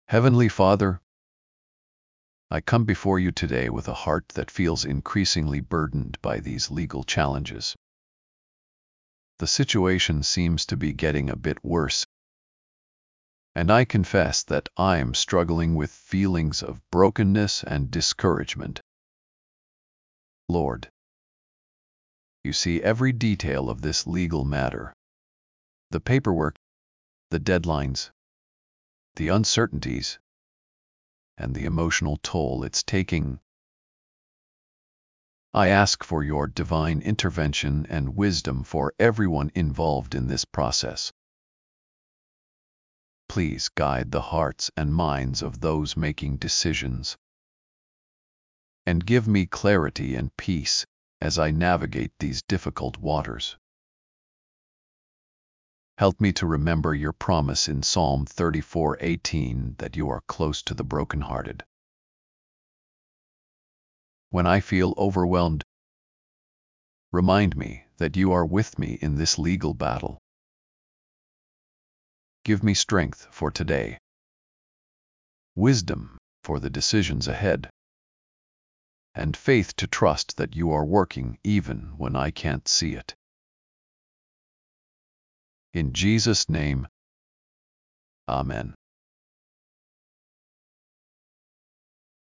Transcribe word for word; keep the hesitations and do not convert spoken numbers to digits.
Heavenly Father, I come before you today with a heart that feels increasingly burdened by these legal challenges. The situation seems to be getting a bit worse, and I confess that I'm struggling with feelings of brokenness and discouragement. Lord, you see every detail of this legal matter. The paperwork, the deadlines, the uncertainties, and the emotional toll it's taking. I ask for your divine intervention and wisdom for everyone involved in this process. Please guide the hearts and minds of those making decisions, and give me clarity and peace as I navigate these difficult waters. Help me to remember your promise in Psalm thirty-four eighteen that you are close to the brokenhearted. When I feel overwhelmed, remind me that you are with me in this legal battle. Give me strength for today, wisdom for the decisions ahead, and faith to trust that you are working even when I can't see it. In Jesus' name, Amen.